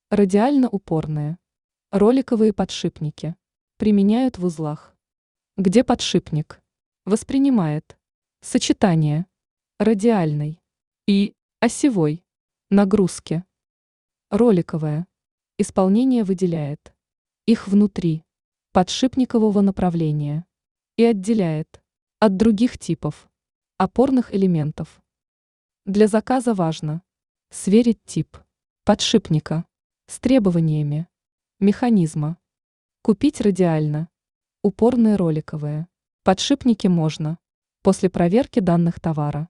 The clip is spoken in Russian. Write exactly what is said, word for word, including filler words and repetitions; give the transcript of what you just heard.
Радиально-упорные. Роликовые подшипники. Применяют в узлах. Где подшипник? Воспринимает. Сочетание. Радиальной и осевой нагрузки. Роликовая. Исполнение выделяет. Их внутри. Подшипникового направления. И отделяет. От других типов. Опорных элементов. Для заказа важно сверить тип подшипника с требованиями механизма. Купить радиально. Упорные роликовые. Подшипники можно после проверки данных товара.